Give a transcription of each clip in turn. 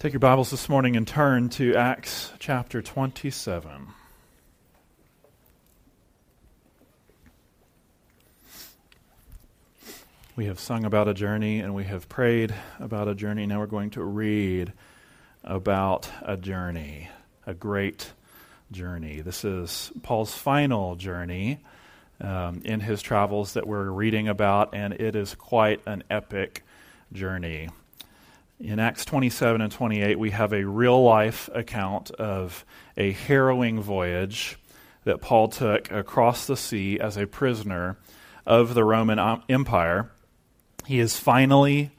Take your Bibles this morning and turn to Acts chapter 27. We have sung about a journey and we have prayed about a journey. Now we're going to read about a journey, a great journey. This is Paul's final journey in his travels that we're reading about, and it is quite an epic journey. In Acts 27 and 28, we have a real-life account of a harrowing voyage that Paul took across the sea as a prisoner of the Roman Empire. He is finally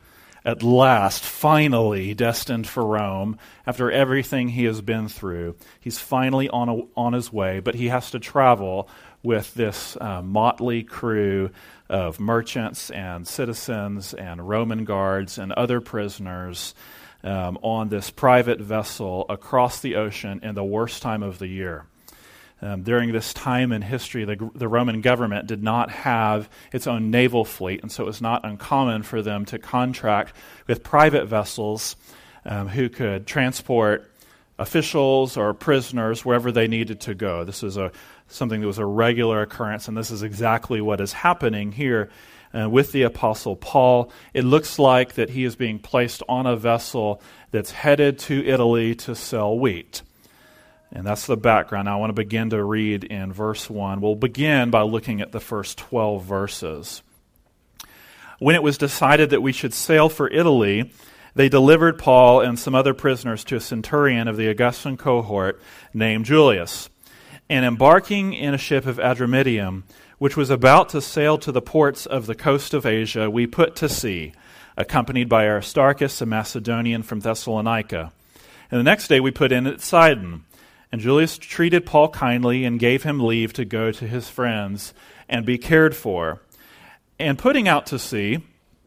destined for Rome after everything he has been through. He's finally on his way, but he has to travel with this motley crew of merchants and citizens and Roman guards and other prisoners on this private vessel across the ocean in the worst time of the year. During this time in history, the Roman government did not have its own naval fleet, and so it was not uncommon for them to contract with private vessels who could transport officials or prisoners wherever they needed to go. This was something that was a regular occurrence, and this is exactly what is happening here with the Apostle Paul. It looks like that he is being placed on a vessel that's headed to Italy to sell wheat. And that's the background. Now I want to begin to read in verse 1. We'll begin by looking at the first 12 verses. When it was decided that we should sail for Italy, they delivered Paul and some other prisoners to a centurion of the Augustan cohort named Julius. And embarking in a ship of Adramyttium, which was about to sail to the ports of the coast of Asia, we put to sea, accompanied by Aristarchus, a Macedonian from Thessalonica. And the next day we put in at Sidon. And Julius treated Paul kindly and gave him leave to go to his friends and be cared for. And putting out to sea,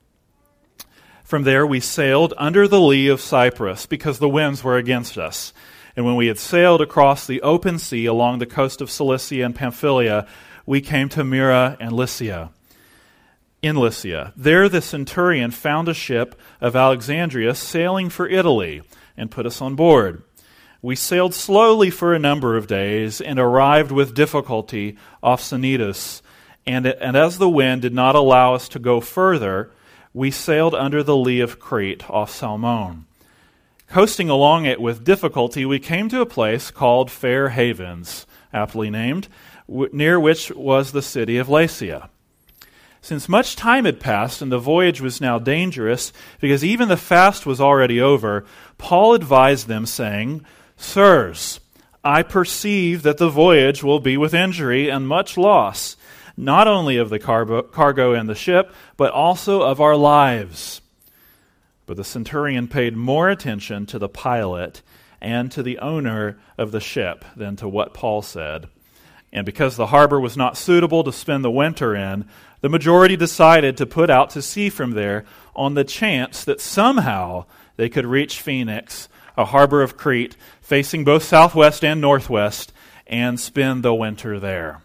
from there we sailed under the lee of Cyprus because the winds were against us. And when we had sailed across the open sea along the coast of Cilicia and Pamphylia, we came to Myra and Lycia. In Lycia, there the centurion found a ship of Alexandria sailing for Italy and put us on board. We sailed slowly for a number of days and arrived with difficulty off Cnidus. And as the wind did not allow us to go further, we sailed under the lee of Crete off Salmone. Coasting along it with difficulty, we came to a place called Fair Havens, aptly named, near which was the city of Lasea. Since much time had passed and the voyage was now dangerous, because even the fast was already over, Paul advised them, saying, "Sirs, I perceive that the voyage will be with injury and much loss, not only of the cargo and the ship, but also of our lives." But the centurion paid more attention to the pilot and to the owner of the ship than to what Paul said. And because the harbor was not suitable to spend the winter in, the majority decided to put out to sea from there on the chance that somehow they could reach Phoenix, a harbor of Crete, facing both southwest and northwest, and spend the winter there.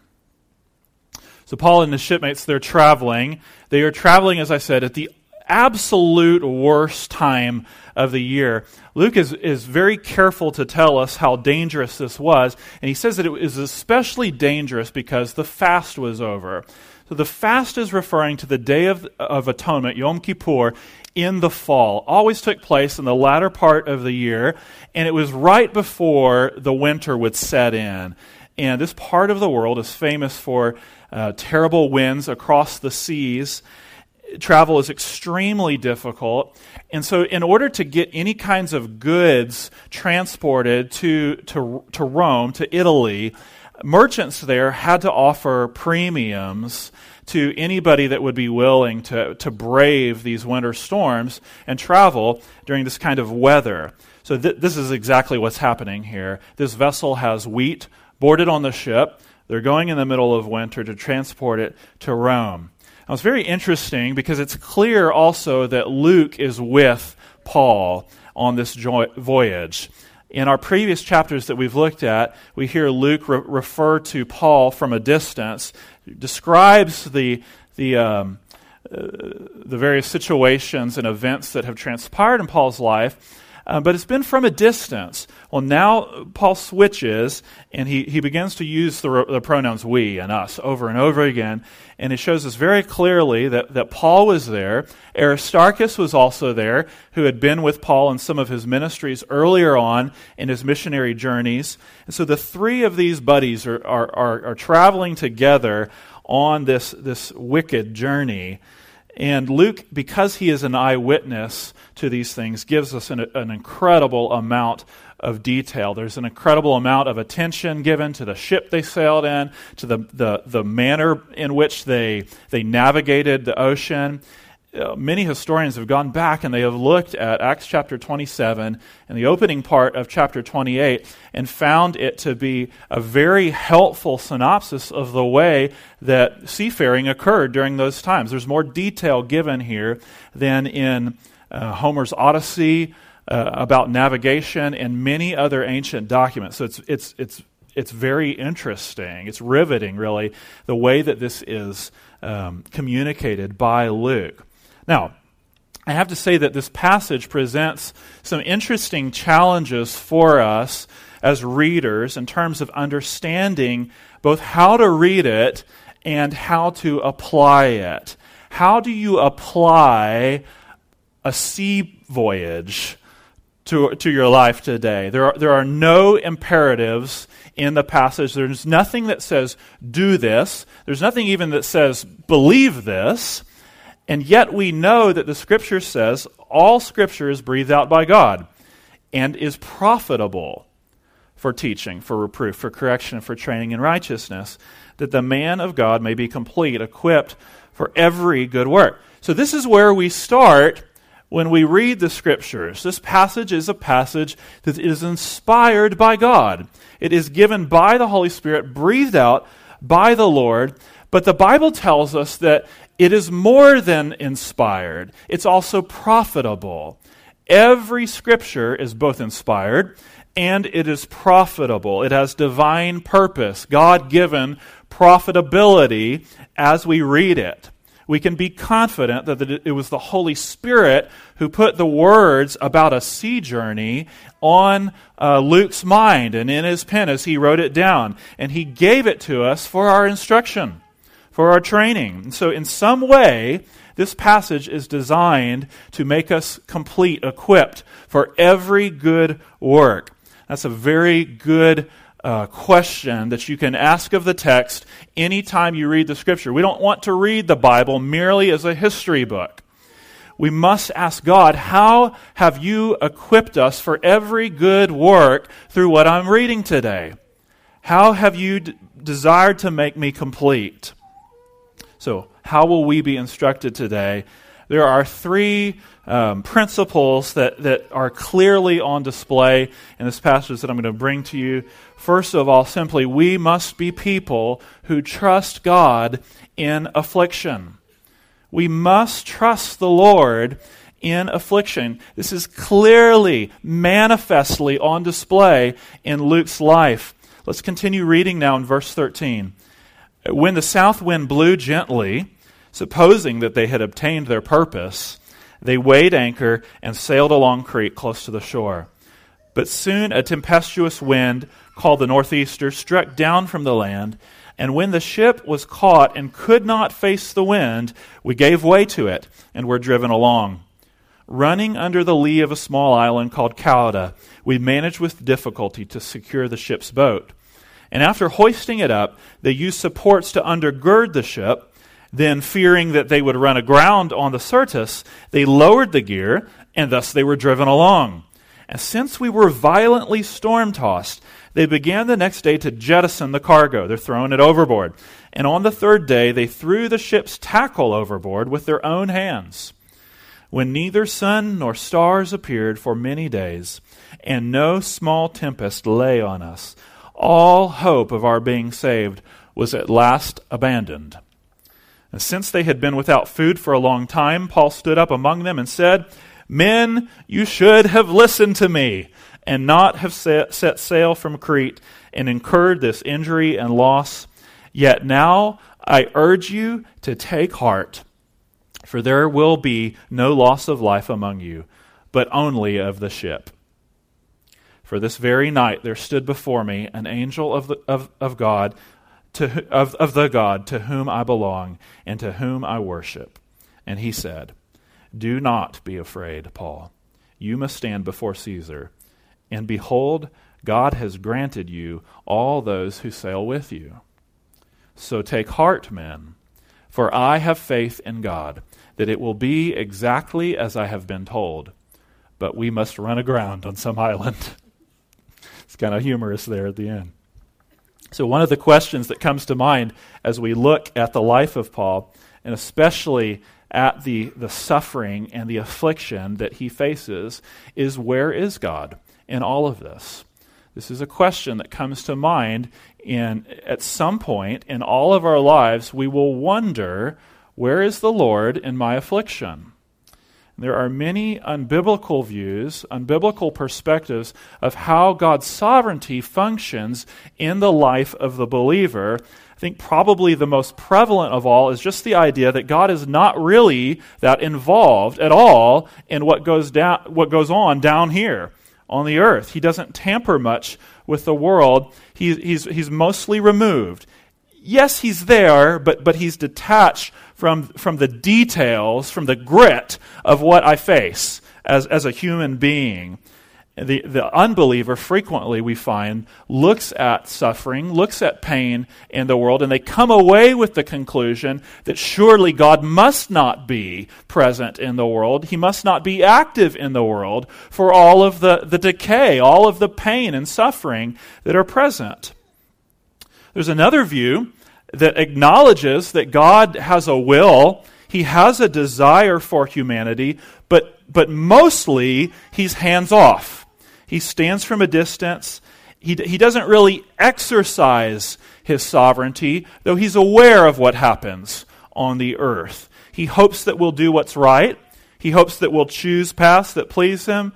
So Paul and his shipmates, they're traveling. They are traveling, as I said, at the absolute worst time of the year. Luke is very careful to tell us how dangerous this was, and he says that it was especially dangerous because the fast was over. So the fast is referring to the Day of Atonement, Yom Kippur, in the fall. Always took place in the latter part of the year, and it was right before the winter would set in. And this part of the world is famous for terrible winds across the seas. Travel is extremely difficult. And so in order to get any kinds of goods transported to Rome, to Italy, merchants there had to offer premiums to anybody that would be willing to brave these winter storms and travel during this kind of weather. So this is exactly what's happening here. This vessel has wheat boarded on the ship. They're going in the middle of winter to transport it to Rome. Now, it's very interesting because it's clear also that Luke is with Paul on this voyage. In our previous chapters that we've looked at, we hear Luke refer to Paul from a distance, describes the various situations and events that have transpired in Paul's life, but it's been from a distance. Well, now Paul switches, and he begins to use the pronouns we and us over and over again, and it shows us very clearly that Paul was there. Aristarchus was also there, who had been with Paul in some of his ministries earlier on in his missionary journeys. And so the three of these buddies are traveling together on this wicked journey. And Luke, because he is an eyewitness to these things, gives us an incredible amount of detail. There's an incredible amount of attention given to the ship they sailed in, to the manner in which they navigated the ocean. Many historians have gone back and they have looked at Acts chapter 27 and the opening part of chapter 28 and found it to be a very helpful synopsis of the way that seafaring occurred during those times. There's more detail given here than in Homer's Odyssey about navigation and many other ancient documents. So it's very interesting. It's riveting, really, the way that this is communicated by Luke. Now, I have to say that this passage presents some interesting challenges for us as readers in terms of understanding both how to read it and how to apply it. How do you apply a sea voyage to your life today? There are no imperatives in the passage. There's nothing that says, do this. There's nothing even that says, believe this. And yet we know that the Scripture says all Scripture is breathed out by God and is profitable for teaching, for reproof, for correction, for training in righteousness, that the man of God may be complete, equipped for every good work. So this is where we start when we read the Scriptures. This passage is a passage that is inspired by God. It is given by the Holy Spirit, breathed out by the Lord, but the Bible tells us that it is more than inspired. It's also profitable. Every Scripture is both inspired and it is profitable. It has divine purpose, God-given profitability as we read it. We can be confident that it was the Holy Spirit who put the words about a sea journey on Luke's mind and in his pen as he wrote it down. And he gave it to us for our instruction, for our training. And so in some way, this passage is designed to make us complete, equipped for every good work. That's a very good question that you can ask of the text anytime you read the Scripture. We don't want to read the Bible merely as a history book. We must ask God, how have you equipped us for every good work through what I'm reading today? How have you desired to make me complete? So, how will we be instructed today? There are three principles that are clearly on display in this passage that I'm going to bring to you. First of all, simply, we must be people who trust God in affliction. We must trust the Lord in affliction. This is clearly, manifestly on display in Luke's life. Let's continue reading now in verse 13. When the south wind blew gently, supposing that they had obtained their purpose, they weighed anchor and sailed along Crete close to the shore. But soon a tempestuous wind, called the northeaster, struck down from the land, and when the ship was caught and could not face the wind, we gave way to it and were driven along. Running under the lee of a small island called Cauda, we managed with difficulty to secure the ship's boat. And after hoisting it up, they used supports to undergird the ship. Then, fearing that they would run aground on the Syrtis, they lowered the gear, and thus they were driven along. And since we were violently storm-tossed, they began the next day to jettison the cargo. They're throwing it overboard. And on the third day, they threw the ship's tackle overboard with their own hands. When neither sun nor stars appeared for many days, and no small tempest lay on us, all hope of our being saved was at last abandoned. And since they had been without food for a long time, Paul stood up among them and said, "Men, you should have listened to me, and not have set sail from Crete and incurred this injury and loss. Yet now I urge you to take heart, for there will be no loss of life among you, but only of the ship." For this very night there stood before me an angel of God, of the God to whom I belong and to whom I worship. And he said, Do not be afraid, Paul. You must stand before Caesar. And behold, God has granted you all those who sail with you. So take heart, men, for I have faith in God, that it will be exactly as I have been told. But we must run aground on some island. It's kind of humorous there at the end. So one of the questions that comes to mind as we look at the life of Paul, and especially at the suffering and the affliction that he faces, is where is God in all of this? This is a question that comes to mind at some point in all of our lives. We will wonder, where is the Lord in my affliction? There are many unbiblical views, unbiblical perspectives of how God's sovereignty functions in the life of the believer. I think probably the most prevalent of all is just the idea that God is not really that involved at all in what goes on down here on the earth. He doesn't tamper much with the world. He's mostly removed. Yes, he's there, but he's detached from the details, from the grit of what I face as a human being. The unbeliever frequently, we find, looks at suffering, looks at pain in the world, and they come away with the conclusion that surely God must not be present in the world. He must not be active in the world for all of the decay, all of the pain and suffering that are present. There's another view that acknowledges that God has a will, he has a desire for humanity, but mostly he's hands-off. He stands from a distance. He doesn't really exercise his sovereignty, though he's aware of what happens on the earth. He hopes that we'll do what's right. He hopes that we'll choose paths that please him.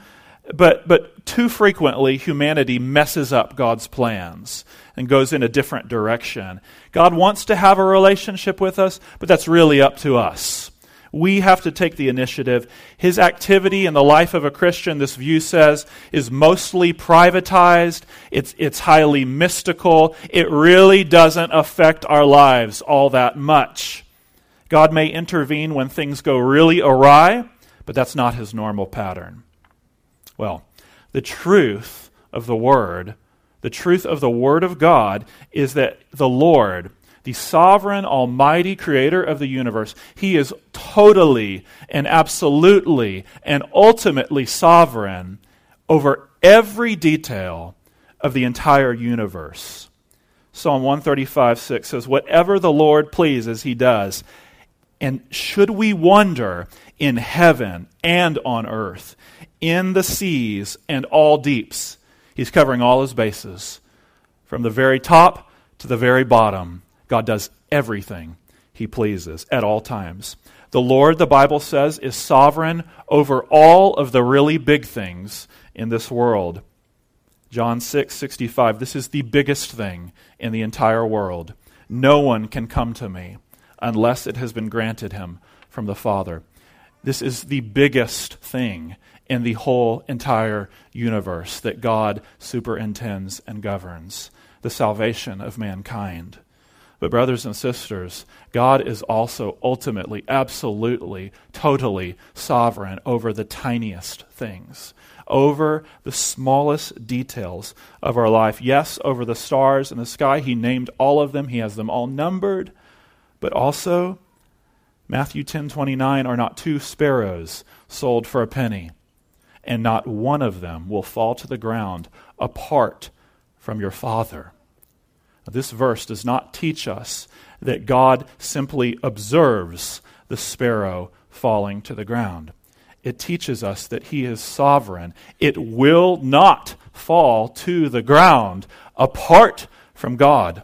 But too frequently, humanity messes up God's plans and goes in a different direction. God wants to have a relationship with us, but that's really up to us. We have to take the initiative. His activity in the life of a Christian, this view says, is mostly privatized. It's highly mystical. It really doesn't affect our lives all that much. God may intervene when things go really awry, but that's not his normal pattern. Well, the truth of the Word of God is that the Lord, the sovereign, almighty creator of the universe, he is totally and absolutely and ultimately sovereign over every detail of the entire universe. Psalm 135:6 says, Whatever the Lord pleases, he does. And should we wonder in heaven and on earth, in the seas and all deeps, he's covering all his bases. From the very top to the very bottom, God does everything he pleases at all times. The Lord, the Bible says, is sovereign over all of the really big things in this world. John 6:65, this is the biggest thing in the entire world. No one can come to me unless it has been granted him from the Father. This is the biggest thing in the whole entire universe that God superintends and governs, the salvation of mankind. But brothers and sisters, God is also ultimately, absolutely, totally sovereign over the tiniest things, over the smallest details of our life. Yes, over the stars in the sky, he named all of them. He has them all numbered. But also, Matthew 10:29, are not 2 sparrows sold for a penny, and not one of them will fall to the ground apart from your Father. Now, this verse does not teach us that God simply observes the sparrow falling to the ground. It teaches us that he is sovereign. It will not fall to the ground apart from God.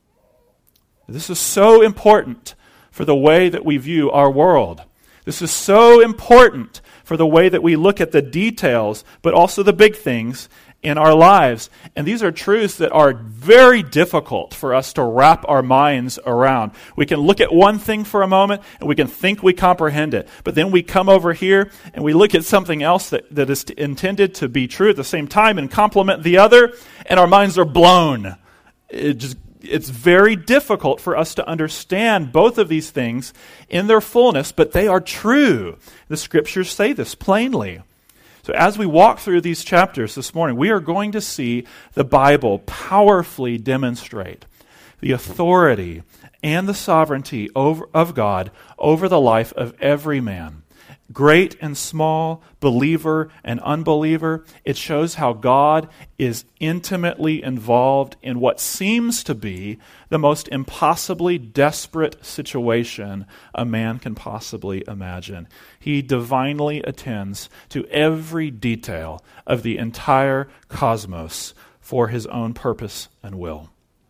This is so important for the way that we view our world. This is so important for the way that we look at the details, but also the big things in our lives. And these are truths that are very difficult for us to wrap our minds around. We can look at one thing for a moment and we can think we comprehend it. But then we come over here and we look at something else that is intended to be true at the same time and complement the other, and our minds are blown. It's very difficult for us to understand both of these things in their fullness, but they are true. The Scriptures say this plainly. So as we walk through these chapters this morning, we are going to see the Bible powerfully demonstrate the authority and the sovereignty of God over the life of every man. Great and small, believer and unbeliever, it shows how God is intimately involved in what seems to be the most impossibly desperate situation a man can possibly imagine. He divinely attends to every detail of the entire cosmos for his own purpose and will.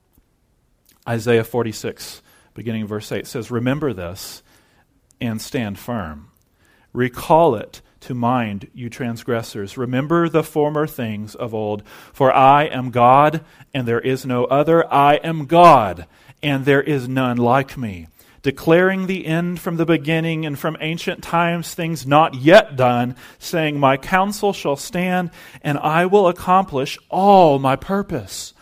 Isaiah 46, beginning verse 8, says, "Remember this and stand firm. Recall it to mind, you transgressors. Remember the former things of old. For I am God, and there is no other. I am God, and there is none like me, declaring the end from the beginning and from ancient times things not yet done, saying, my counsel shall stand, and I will accomplish all my purpose."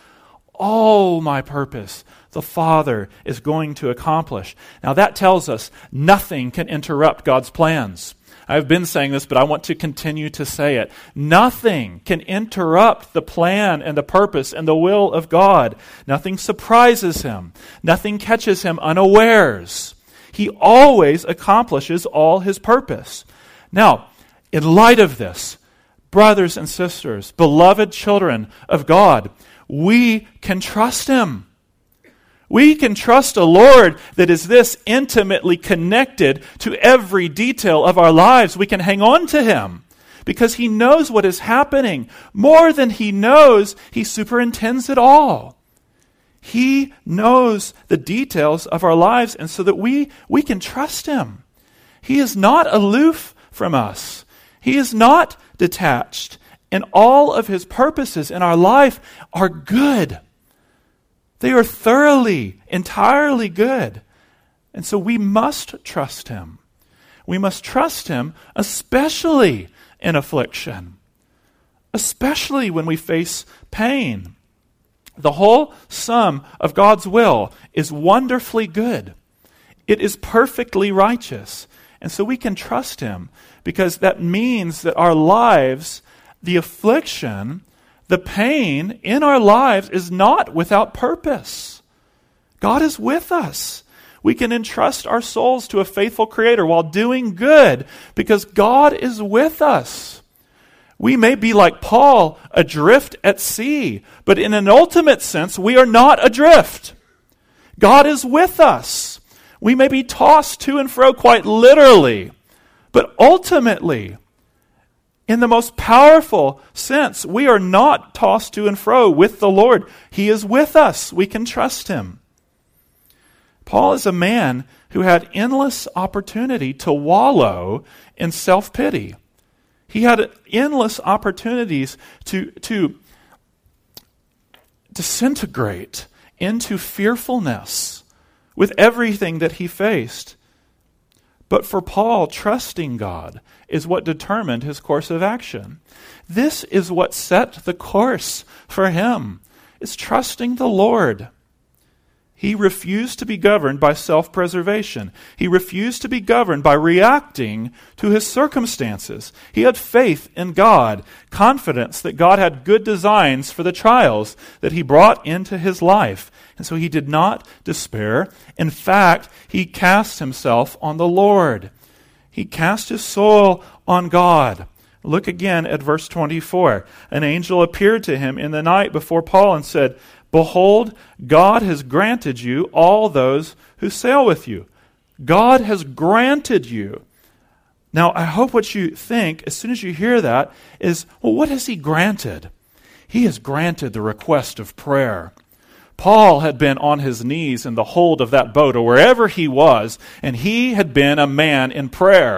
All my purpose the Father is going to accomplish. Now that tells us nothing can interrupt God's plans. I've been saying this, but I want to continue to say it. Nothing can interrupt the plan and the purpose and the will of God. Nothing surprises him. Nothing catches him unawares. He always accomplishes all his purpose. Now, in light of this, brothers and sisters, beloved children of God, we can trust him. We can trust a Lord that is this intimately connected to every detail of our lives. We can hang on to him because he knows what is happening. More than he knows, he superintends it all. He knows the details of our lives, and so that we can trust him. He is not aloof from us. He is not detached. And all of his purposes in our life are good. They are thoroughly, entirely good. And so we must trust him. We must trust him, especially in affliction, especially when we face pain. The whole sum of God's will is wonderfully good. It is perfectly righteous. And so we can trust him because that means that our lives, the affliction, the pain in our lives is not without purpose. God is with us. We can entrust our souls to a faithful Creator while doing good because God is with us. We may be like Paul, adrift at sea, but in an ultimate sense, we are not adrift. God is with us. We may be tossed to and fro quite literally, but ultimately, in the most powerful sense, we are not tossed to and fro with the Lord. He is with us. We can trust him. Paul is a man who had endless opportunity to wallow in self-pity. He had endless opportunities to disintegrate into fearfulness with everything that he faced. But for Paul, trusting God is what determined his course of action. This is what set the course for him, is trusting the Lord. He refused to be governed by self-preservation. He refused to be governed by reacting to his circumstances. He had faith in God, confidence that God had good designs for the trials that he brought into his life. And so he did not despair. In fact, he cast himself on the Lord. He cast his soul on God. Look again at verse 24. An angel appeared to him in the night before Paul and said, "Behold, God has granted you all those who sail with you." God has granted you. Now, I hope what you think as soon as you hear that is, well, what has he granted? He has granted the request of prayer. Paul had been on his knees in the hold of that boat or wherever he was, and he had been a man in prayer.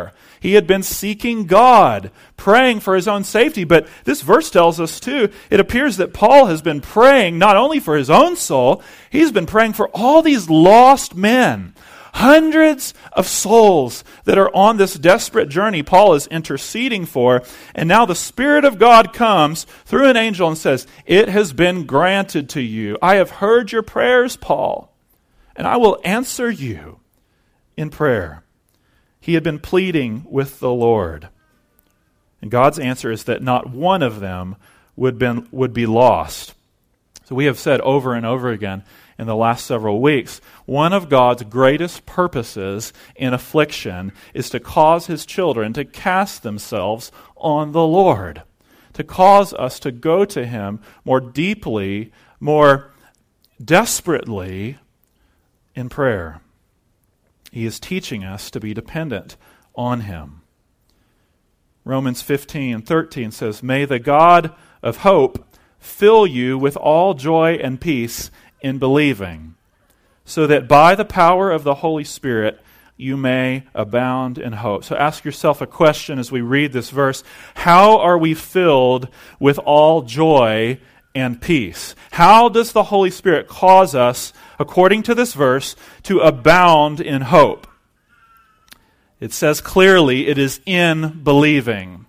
He had been seeking God, praying for his own safety. But this verse tells us too, it appears that Paul has been praying not only for his own soul, he's been praying for all these lost men. Hundreds of souls that are on this desperate journey Paul is interceding for. And now the Spirit of God comes through an angel and says, "It has been granted to you. I have heard your prayers, Paul, and I will answer you in prayer." He had been pleading with the Lord. And God's answer is that not one of them would be lost. So we have said over and over again in the last several weeks, one of God's greatest purposes in affliction is to cause his children to cast themselves on the Lord, to cause us to go to him more deeply, more desperately in prayer. He is teaching us to be dependent on him. Romans 15:13 says, "May the God of hope fill you with all joy and peace in believing, so that by the power of the Holy Spirit you may abound in hope." So ask yourself a question as we read this verse. How are we filled with all joy and peace? How does the Holy Spirit cause us, according to this verse, to abound in hope? It says clearly it is in believing.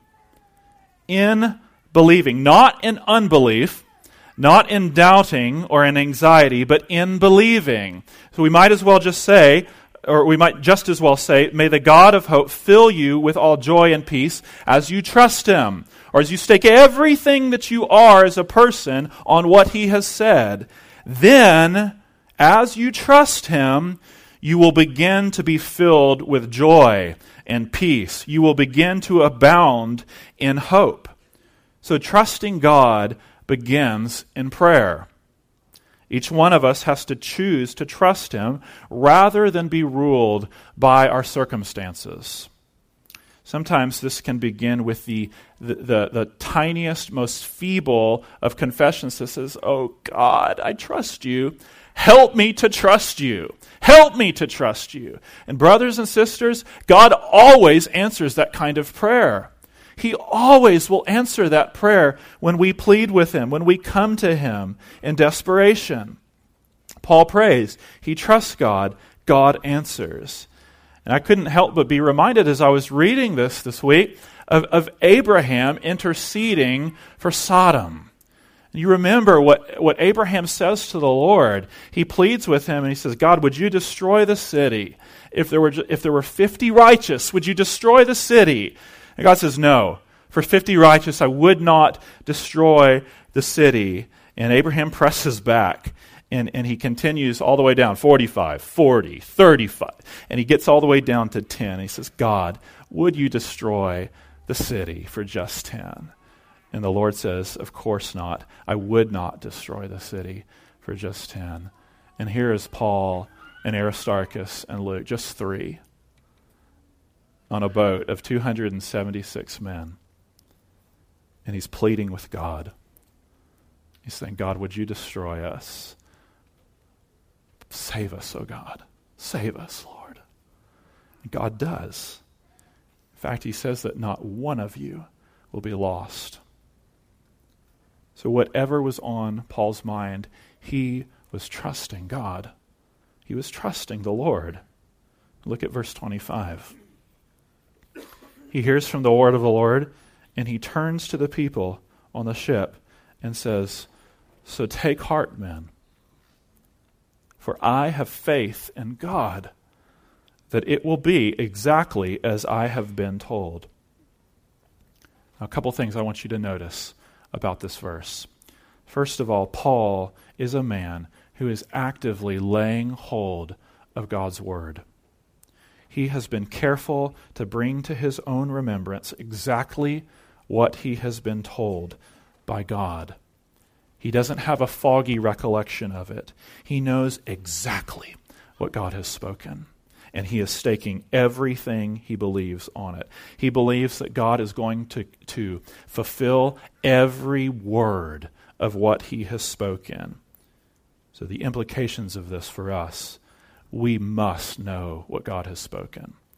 In believing, not in unbelief, not in doubting or in anxiety, but in believing. So we might as well just say, or we might just as well say, "May the God of hope fill you with all joy and peace as you trust him," or as you stake everything that you are as a person on what he has said. Then, as you trust him, you will begin to be filled with joy and peace. You will begin to abound in hope. So trusting God begins in prayer. Each one of us has to choose to trust him rather than be ruled by our circumstances. Sometimes this can begin with the tiniest, most feeble of confessions that says, "Oh God, I trust you. Help me to trust you. Help me to trust you." And brothers and sisters, God always answers that kind of prayer. He always will answer that prayer when we plead with him, when we come to him in desperation. Paul prays. He trusts God. God answers. And I couldn't help but be reminded as I was reading this week of Abraham interceding for Sodom. And you remember what Abraham says to the Lord. He pleads with him and he says, "God, would you destroy the city? If there were 50 righteous, would you destroy the city?" And God says, "No, for 50 righteous I would not destroy the city." And Abraham presses back, and he continues all the way down, 45, 40, 35. And he gets all the way down to 10. He says, "God, would you destroy the city for just 10? And the Lord says, "Of course not. I would not destroy the city for just 10. And here is Paul and Aristarchus and Luke, just 3. On a boat of 276 men. And he's pleading with God. He's saying, "God, would you destroy us? Save us, oh God. Save us, Lord." And God does. In fact, he says that not one of you will be lost. So whatever was on Paul's mind, he was trusting God. He was trusting the Lord. Look at verse 25. He hears from the word of the Lord, and he turns to the people on the ship and says, "So take heart, men, for I have faith in God that it will be exactly as I have been told." Now, a couple things I want you to notice about this verse. First of all, Paul is a man who is actively laying hold of God's word. He has been careful to bring to his own remembrance exactly what he has been told by God. He doesn't have a foggy recollection of it. He knows exactly what God has spoken. And he is staking everything he believes on it. He believes that God is going to fulfill every word of what he has spoken. So the implications of this for us: we must know what God has spoken.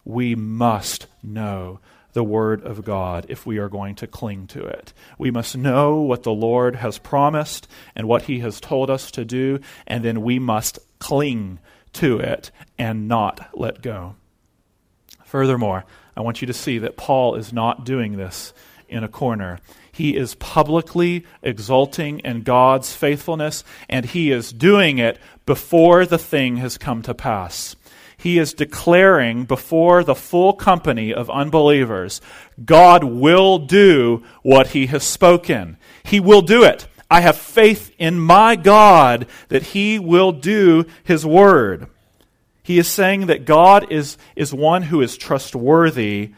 we must know the Word of God if we are going to cling to it. We must know what the Lord has promised and what He has told us to do, and then we must cling to it and not let go. Furthermore, I want you to see that Paul is not doing this in a corner. He is publicly exulting in God's faithfulness, and he is doing it before the thing has come to pass. He is declaring before the full company of unbelievers, God will do what He has spoken. He will do it. I have faith in my God that He will do His word. He is saying that God is one who is trustworthy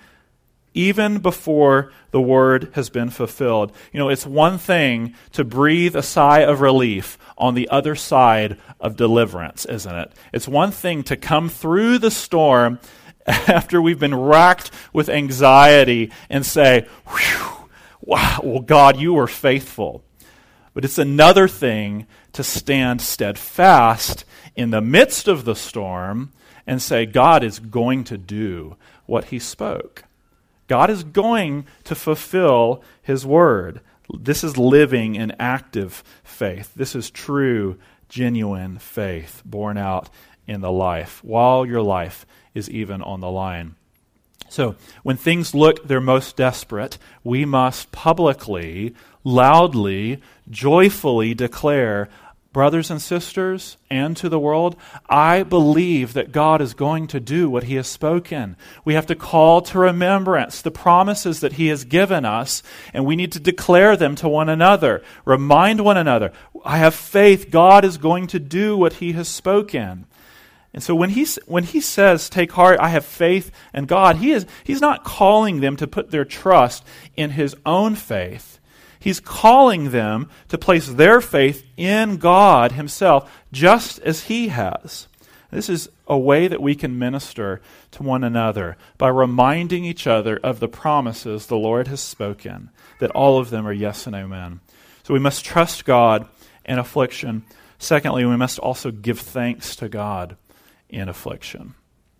even before the word has been fulfilled. You know, it's one thing to breathe a sigh of relief on the other side of deliverance, isn't it? It's one thing to come through the storm after we've been racked with anxiety and say, "Whew, wow, well, God, you were faithful." But it's another thing to stand steadfast in the midst of the storm and say, God is going to do what He spoke. God is going to fulfill His word. This is living in active faith. This is true, genuine faith born out in the life, while your life is even on the line. So, when things look their most desperate, we must publicly, loudly, joyfully declare, brothers and sisters, and to the world, I believe that God is going to do what He has spoken. We have to call to remembrance the promises that He has given us, and we need to declare them to one another. Remind one another, I have faith, God is going to do what He has spoken. And so when he says, take heart, I have faith in God, he's not calling them to put their trust in his own faith. He's calling them to place their faith in God Himself, just as He has. This is a way that we can minister to one another by reminding each other of the promises the Lord has spoken, that all of them are yes and amen. So we must trust God in affliction. Secondly, we must also give thanks to God in affliction.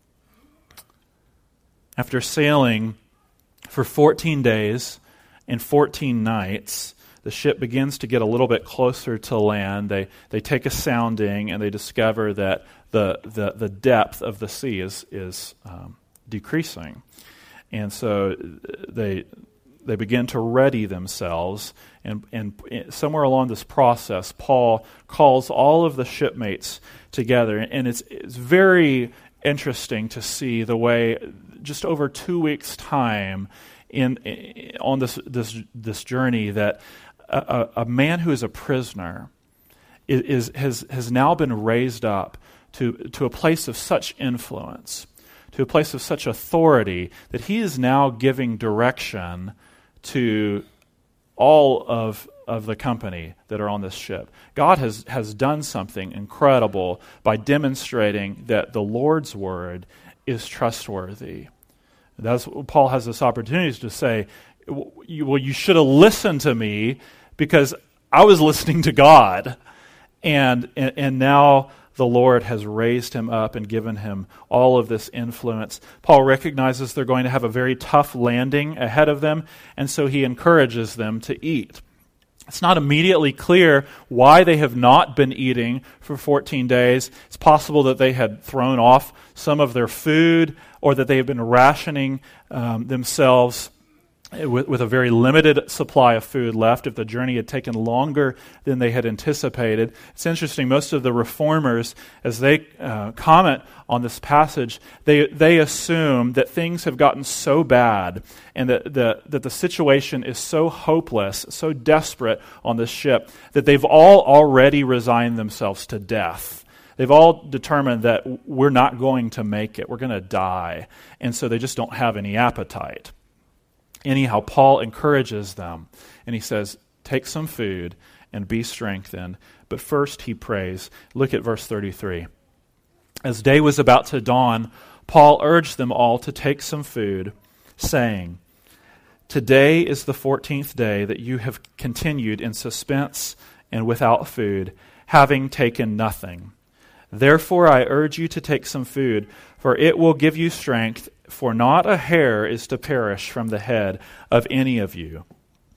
After sailing for 14 days and 14 nights, the ship begins to get a little bit closer to land. They take a sounding and they discover that the depth of the sea is decreasing. And so they begin to ready themselves. And somewhere along this process, Paul calls all of the shipmates together. And it's very interesting to see the way, just over 2 weeks' time, on this journey, that a man who is a prisoner has now been raised up to a place of such influence, to a place of such authority, that he is now giving direction to all of the company that are on this ship. God has done something incredible by demonstrating that the Lord's word is trustworthy. That's Paul has this opportunity to say, you should have listened to me because I was listening to God, and now the Lord has raised him up and given him all of this influence. Paul recognizes they're going to have a very tough landing ahead of them, and so he encourages them to eat. It's not immediately clear why they have not been eating for 14 days. It's possible that they had thrown off some of their food, or that they have been rationing themselves with a very limited supply of food left if the journey had taken longer than they had anticipated. It's interesting, most of the reformers, as they comment on this passage, they assume that things have gotten so bad and that the situation is so hopeless, so desperate on this ship, that they've all already resigned themselves to death. They've all determined that we're not going to make it, we're going to die, and so they just don't have any appetite. Anyhow, Paul encourages them, and he says, take some food and be strengthened. But first he prays. Look at verse 33. As day was about to dawn, Paul urged them all to take some food, saying, today is the 14th day that you have continued in suspense and without food, having taken nothing. Therefore I urge you to take some food, for it will give you strength, for not a hair is to perish from the head of any of you."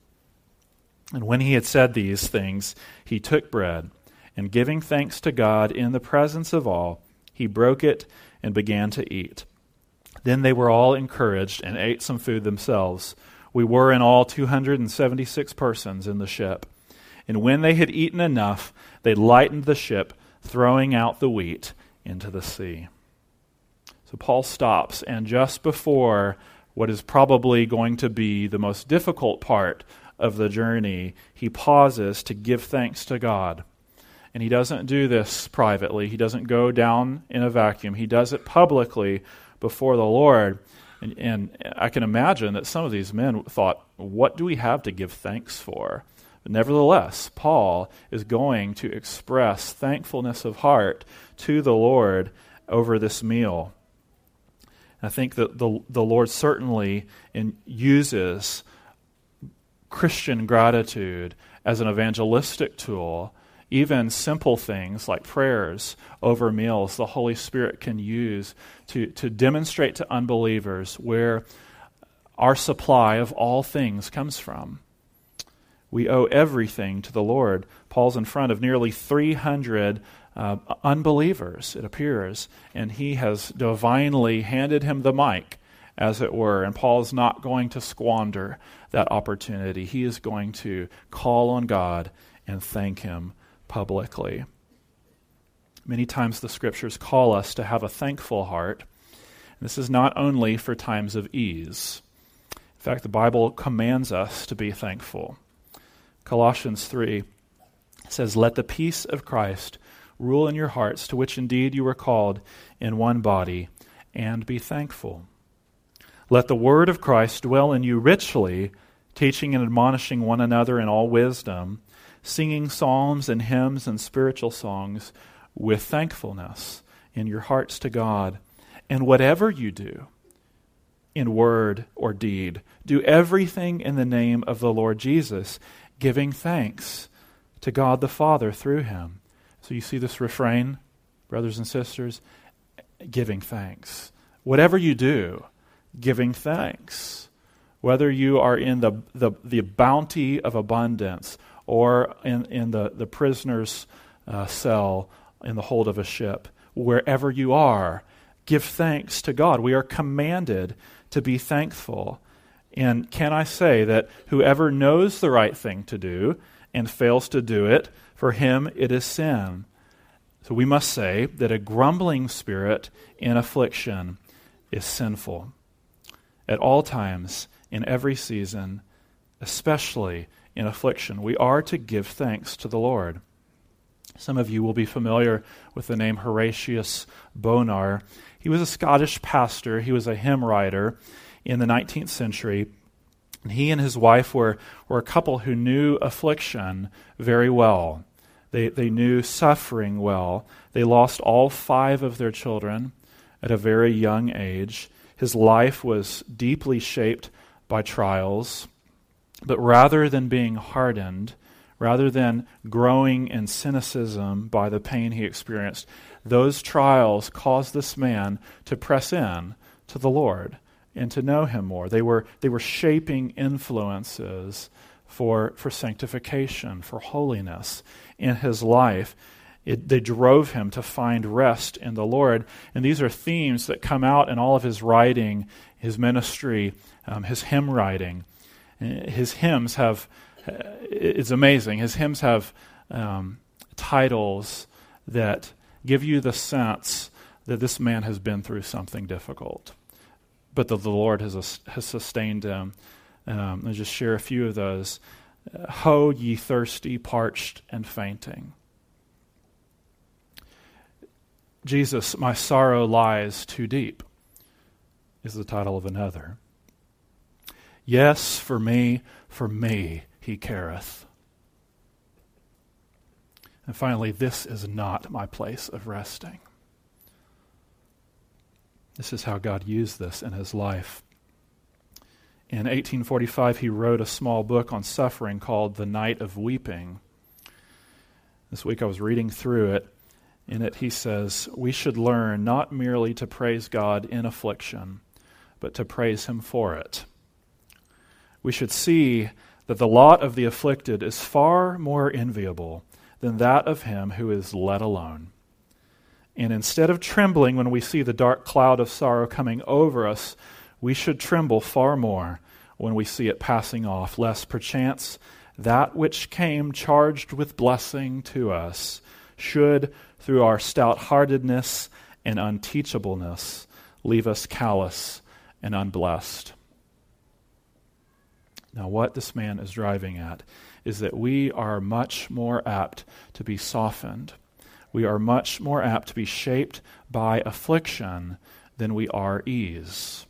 And when he had said these things, he took bread, and giving thanks to God in the presence of all, he broke it and began to eat. Then they were all encouraged and ate some food themselves. We were in all 276 persons in the ship. And when they had eaten enough, they lightened the ship, throwing out the wheat into the sea. So Paul stops, and just before what is probably going to be the most difficult part of the journey, he pauses to give thanks to God. And he doesn't do this privately. He doesn't go down in a vacuum. He does it publicly before the Lord. And I can imagine that some of these men thought, what do we have to give thanks for? But nevertheless, Paul is going to express thankfulness of heart to the Lord over this meal. I think that the Lord certainly uses Christian gratitude as an evangelistic tool. Even simple things like prayers over meals, the Holy Spirit can use to demonstrate to unbelievers where our supply of all things comes from. We owe everything to the Lord. Paul's in front of nearly 300 unbelievers, it appears, and he has divinely handed him the mic, as it were, and Paul's not going to squander that opportunity. He is going to call on God and thank him publicly. Many times the Scriptures call us to have a thankful heart. This is not only for times of ease. In fact, the Bible commands us to be thankful. Colossians 3 says, "Let the peace of Christ rule in your hearts, to which indeed you were called in one body, and be thankful. Let the word of Christ dwell in you richly, teaching and admonishing one another in all wisdom, singing psalms and hymns and spiritual songs with thankfulness in your hearts to God. And whatever you do, in word or deed, do everything in the name of the Lord Jesus, giving thanks to God the Father through him." So you see this refrain, brothers and sisters? Giving thanks. Whatever you do, giving thanks. Whether you are in the bounty of abundance or in the prisoner's cell in the hold of a ship, wherever you are, give thanks to God. We are commanded to be thankful. And can I say that whoever knows the right thing to do and fails to do it, for him it is sin. So we must say that a grumbling spirit in affliction is sinful. At all times, in every season, especially in affliction, we are to give thanks to the Lord. Some of you will be familiar with the name Horatius Bonar. He was a Scottish pastor. He was a hymn writer in the 19th century. And he and his wife were a couple who knew affliction very well. They knew suffering well. They lost all 5 of their children at a very young age. His life was deeply shaped by trials. But rather than being hardened, rather than growing in cynicism by the pain he experienced, those trials caused this man to press in to the Lord and to know him more. They were shaping influences for sanctification, for holiness in his life. They drove him to find rest in the Lord. And these are themes that come out in all of his writing, his ministry, his hymn writing. His hymns have, it's amazing, his hymns have titles that give you the sense that this man has been through something difficult, but that the Lord has sustained him. I'll just share a few of those. Ho, ye thirsty, parched, and fainting. Jesus, my sorrow lies too deep, is the title of another. Yes, for me, he careth. And finally, this is not my place of resting. This is how God used this in his life. In 1845, he wrote a small book on suffering called The Night of Weeping. This week I was reading through it. In it he says, we should learn not merely to praise God in affliction, but to praise him for it. We should see that the lot of the afflicted is far more enviable than that of him who is let alone. And instead of trembling when we see the dark cloud of sorrow coming over us, we should tremble far more when we see it passing off, lest perchance that which came charged with blessing to us should, through our stout-heartedness and unteachableness, leave us callous and unblessed. Now, what this man is driving at is that we are much more apt to be softened. We are much more apt to be shaped by affliction than we are ease.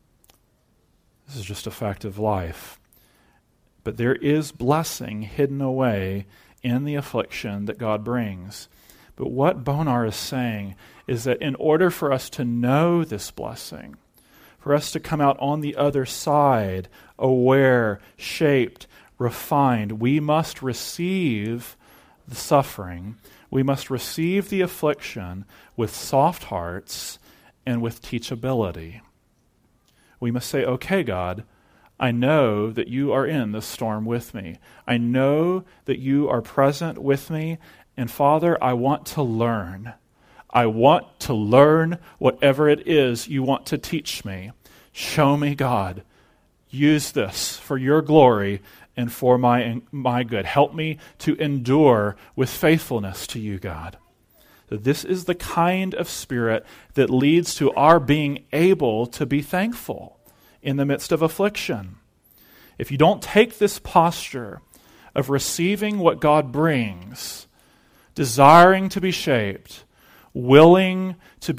This is just a fact of life. But there is blessing hidden away in the affliction that God brings. But what Bonar is saying is that in order for us to know this blessing, for us to come out on the other side, aware, shaped, refined, we must receive the suffering. We must receive the affliction with soft hearts and with teachability. We must say, okay, God, I know that you are in this storm with me. I know that you are present with me. And Father, I want to learn. I want to learn whatever it is you want to teach me. Show me, God. Use this for your glory and for my good. Help me to endure with faithfulness to you, God. So this is the kind of spirit that leads to our being able to be thankful in the midst of affliction. If you don't take this posture of receiving what God brings, desiring to be shaped, willing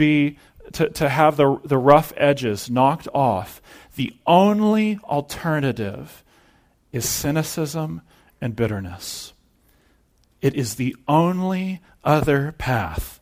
to have the rough edges knocked off, the only alternative is cynicism and bitterness. It is the only other path.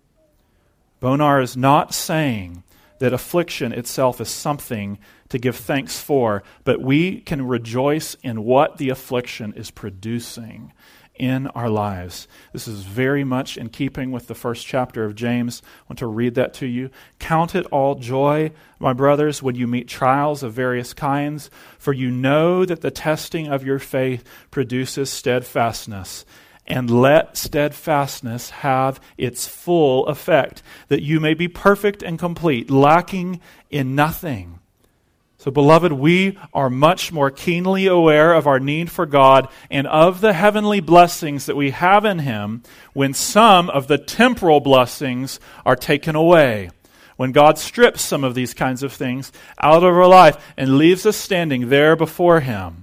Bonar is not saying that affliction itself is something to give thanks for, but we can rejoice in what the affliction is producing in our lives. This is very much in keeping with the first chapter of James. I want to read that to you. Count it all joy, my brothers, when you meet trials of various kinds, for you know that the testing of your faith produces steadfastness. And let steadfastness have its full effect, that you may be perfect and complete, lacking in nothing. So, beloved, we are much more keenly aware of our need for God and of the heavenly blessings that we have in Him when some of the temporal blessings are taken away. When God strips some of these kinds of things out of our life and leaves us standing there before Him.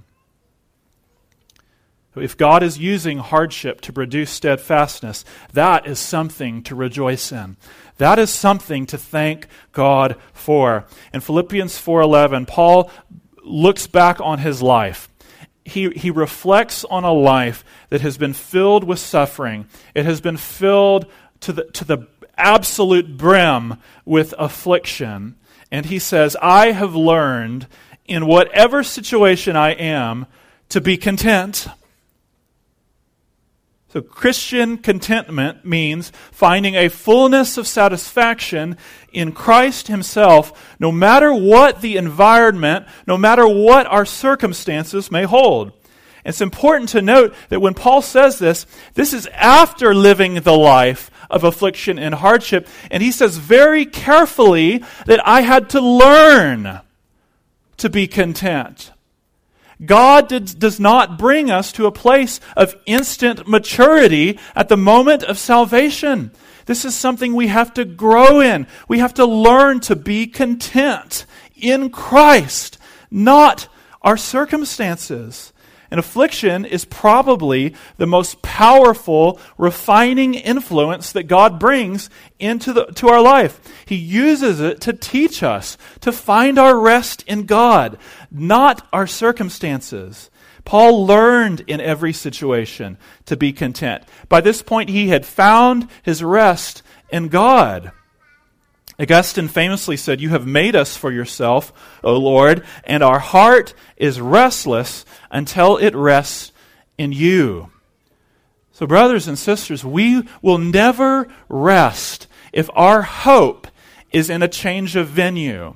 If God is using hardship to produce steadfastness, that is something to rejoice in. That is something to thank God for. In Philippians 4:11, Paul looks back on his life. He reflects on a life that has been filled with suffering. It has been filled to the absolute brim with affliction. And he says, I have learned in whatever situation I am to be content. So Christian contentment means finding a fullness of satisfaction in Christ Himself, no matter what the environment, no matter what our circumstances may hold. It's important to note that when Paul says this is after living the life of affliction and hardship, and he says very carefully that I had to learn to be content. God does not bring us to a place of instant maturity at the moment of salvation. This is something we have to grow in. We have to learn to be content in Christ, not our circumstances. And affliction is probably the most powerful, refining influence that God brings to our life. He uses it to teach us to find our rest in God, not our circumstances. Paul learned in every situation to be content. By this point, he had found his rest in God. Augustine famously said, "You have made us for yourself, O Lord, and our heart is restless until it rests in you." So brothers and sisters, we will never rest if our hope is in a change of venue,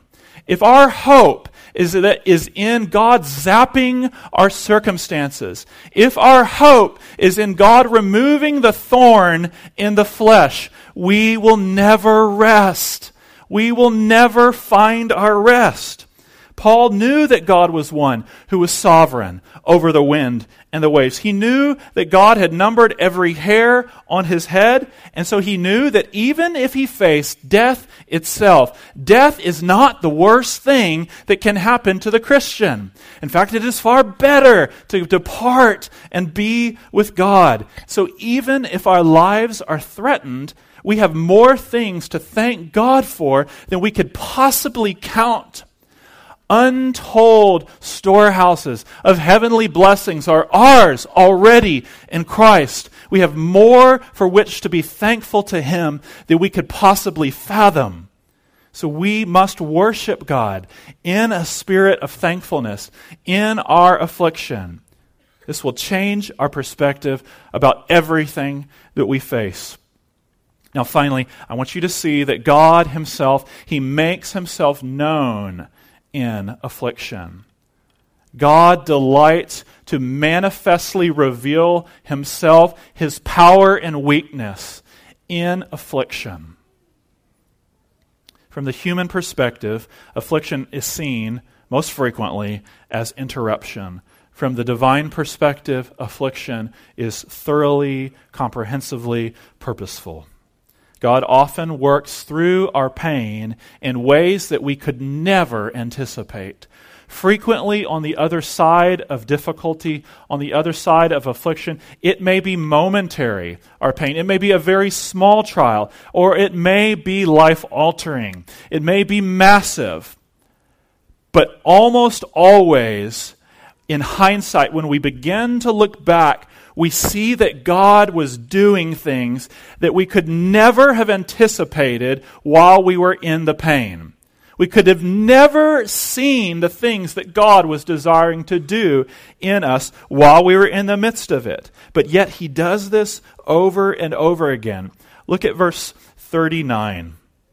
if our hope is in God zapping our circumstances, if our hope is in God removing the thorn in the flesh, we will never rest. We will never find our rest. Paul knew that God was one who was sovereign over the wind and the waves. He knew that God had numbered every hair on his head, and so he knew that even if he faced death itself, death is not the worst thing that can happen to the Christian. In fact, it is far better to depart and be with God. So even if our lives are threatened, we have more things to thank God for than we could possibly count. Untold storehouses of heavenly blessings are ours already in Christ. We have more for which to be thankful to Him than we could possibly fathom. So we must worship God in a spirit of thankfulness in our affliction. This will change our perspective about everything that we face. Now finally, I want you to see that God Himself, He makes Himself known in affliction. God delights to manifestly reveal Himself, His power and weakness in affliction. From the human perspective, affliction is seen most frequently as interruption. From the divine perspective, affliction is thoroughly, comprehensively purposeful. God often works through our pain in ways that we could never anticipate. Frequently, on the other side of difficulty, on the other side of affliction, it may be momentary, our pain. It may be a very small trial, or it may be life-altering. It may be massive. But almost always, in hindsight, when we begin to look back, we see that God was doing things that we could never have anticipated while we were in the pain. We could have never seen the things that God was desiring to do in us while we were in the midst of it. But yet He does this over and over again. Look at verse 39.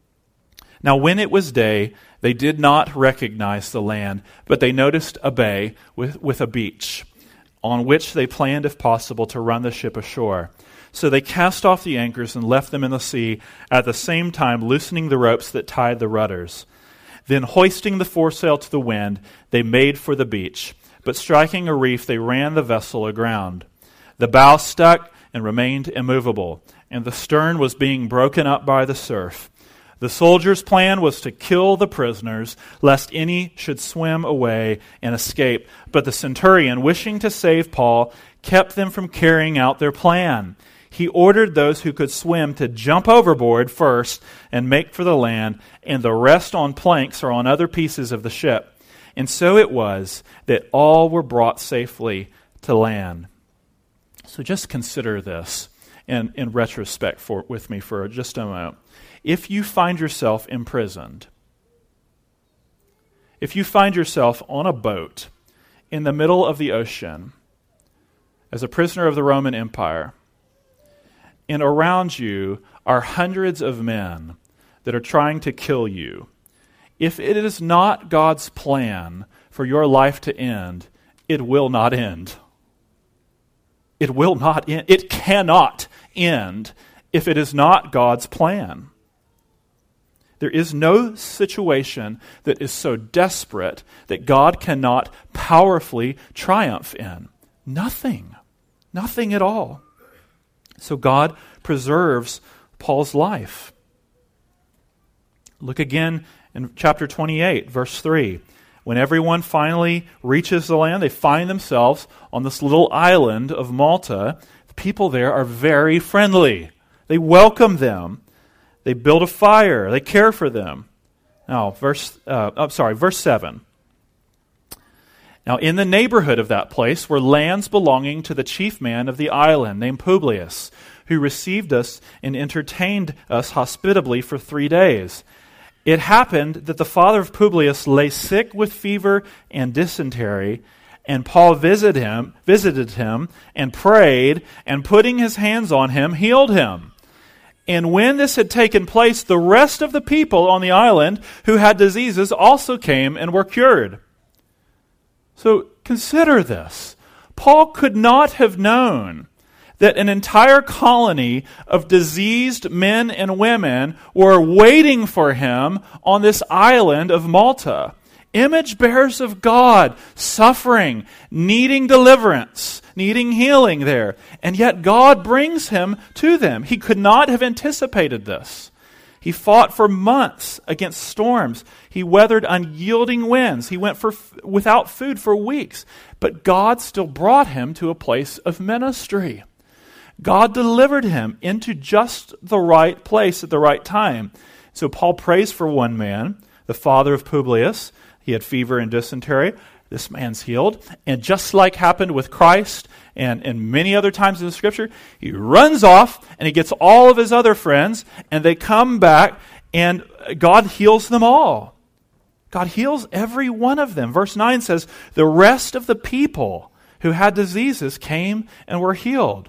Now when it was day, they did not recognize the land, but they noticed a bay with a beach, on which they planned, if possible, to run the ship ashore. So they cast off the anchors and left them in the sea, at the same time loosening the ropes that tied the rudders. Then hoisting the foresail to the wind, they made for the beach. But striking a reef, they ran the vessel aground. The bow stuck and remained immovable, and the stern was being broken up by the surf. The soldiers' plan was to kill the prisoners, lest any should swim away and escape. But the centurion, wishing to save Paul, kept them from carrying out their plan. He ordered those who could swim to jump overboard first and make for the land, and the rest on planks or on other pieces of the ship. And so it was that all were brought safely to land. So just consider this in retrospect with me for just a moment. If you find yourself imprisoned, if you find yourself on a boat in the middle of the ocean as a prisoner of the Roman Empire, and around you are hundreds of men that are trying to kill you, if it is not God's plan for your life to end, it will not end. It will not end. It cannot end if it is not God's plan. There is no situation that is so desperate that God cannot powerfully triumph in. Nothing. Nothing at all. So God preserves Paul's life. Look again in chapter 28, verse 3. When everyone finally reaches the land, they find themselves on this little island of Malta. The people there are very friendly. They welcome them. They build a fire. They care for them. Now, verse 7. Now, in the neighborhood of that place were lands belonging to the chief man of the island, named Publius, who received us and entertained us hospitably for 3 days. It happened that the father of Publius lay sick with fever and dysentery, and Paul visited him and prayed, and putting his hands on him, healed him. And when this had taken place, the rest of the people on the island who had diseases also came and were cured. So consider this. Paul could not have known that an entire colony of diseased men and women were waiting for him on this island of Malta. Image bearers of God, suffering, needing deliverance, needing healing there. And yet God brings him to them. He could not have anticipated this. He fought for months against storms. He weathered unyielding winds. He went without food for weeks. But God still brought him to a place of ministry. God delivered him into just the right place at the right time. So Paul prays for one man, the father of Publius. He had fever and dysentery. This man's healed. And just like happened with Christ and many other times in the Scripture, he runs off and he gets all of his other friends and they come back and God heals them all. God heals every one of them. Verse 9 says, the rest of the people who had diseases came and were healed.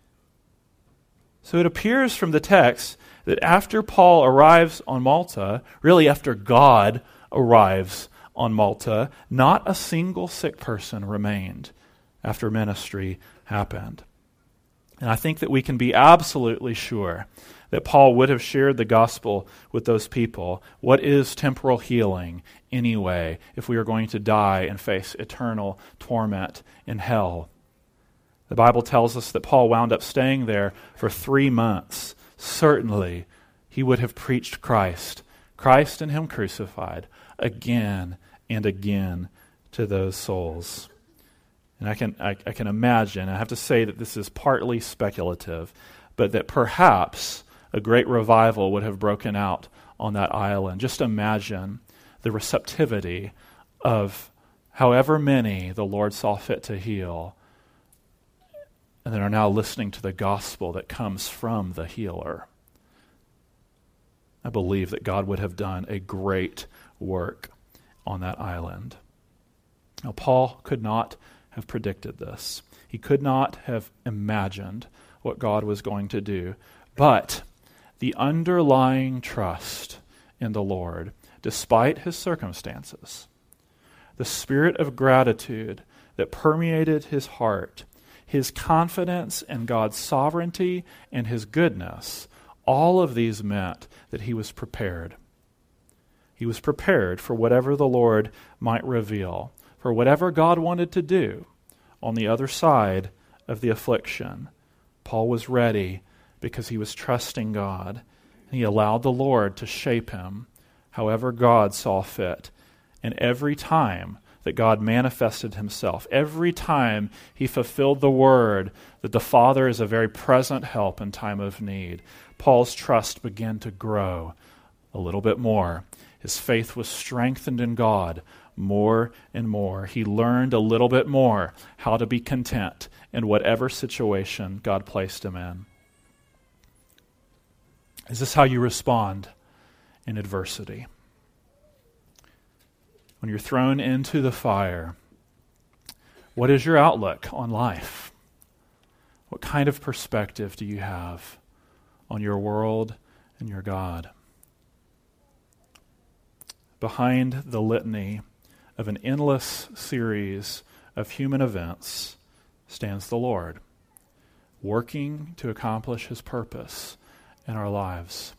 So it appears from the text that after Paul arrives on Malta, really after God arrives on Malta, not a single sick person remained after ministry happened. And I think that we can be absolutely sure that Paul would have shared the gospel with those people. What is temporal healing anyway if we are going to die and face eternal torment in hell? The Bible tells us that Paul wound up staying there for 3 months. Certainly, he would have preached Christ and him crucified, again and again to those souls. And I can imagine, I have to say that this is partly speculative, but that perhaps a great revival would have broken out on that island. Just imagine the receptivity of however many the Lord saw fit to heal, and that are now listening to the gospel that comes from the healer. I believe that God would have done a great work on that island. Now, Paul could not have predicted this. He could not have imagined what God was going to do. But the underlying trust in the Lord, despite his circumstances, the spirit of gratitude that permeated his heart, his confidence in God's sovereignty and his goodness, all of these meant that he was prepared. He was prepared for whatever the Lord might reveal, for whatever God wanted to do on the other side of the affliction. Paul was ready because he was trusting God. He allowed the Lord to shape him however God saw fit. And every time that God manifested himself, every time he fulfilled the word that the Father is a very present help in time of need, Paul's trust began to grow a little bit more. His faith was strengthened in God more and more. He learned a little bit more how to be content in whatever situation God placed him in. Is this how you respond in adversity? When you're thrown into the fire, what is your outlook on life? What kind of perspective do you have on your world and your God? Behind the litany of an endless series of human events stands the Lord, working to accomplish his purpose in our lives.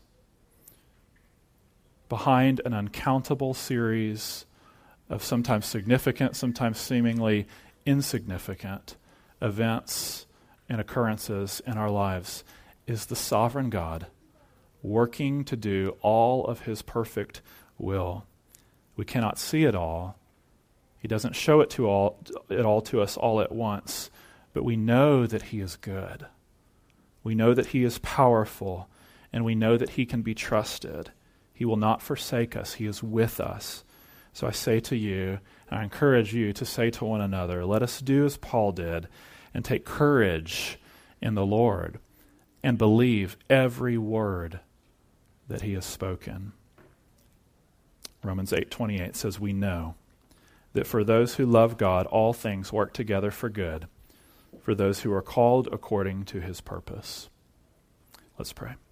Behind an uncountable series of sometimes significant, sometimes seemingly insignificant events and occurrences in our lives is the sovereign God working to do all of his perfect will. We cannot see it all. He doesn't show it all to us all at once, but we know that he is good. We know that he is powerful, and we know that he can be trusted. He will not forsake us. He is with us. So I say to you, and I encourage you to say to one another, let us do as Paul did and take courage in the Lord and believe every word that he has spoken. Romans 8:28 says, we know that for those who love God, all things work together for good, for those who are called according to his purpose. Let's pray.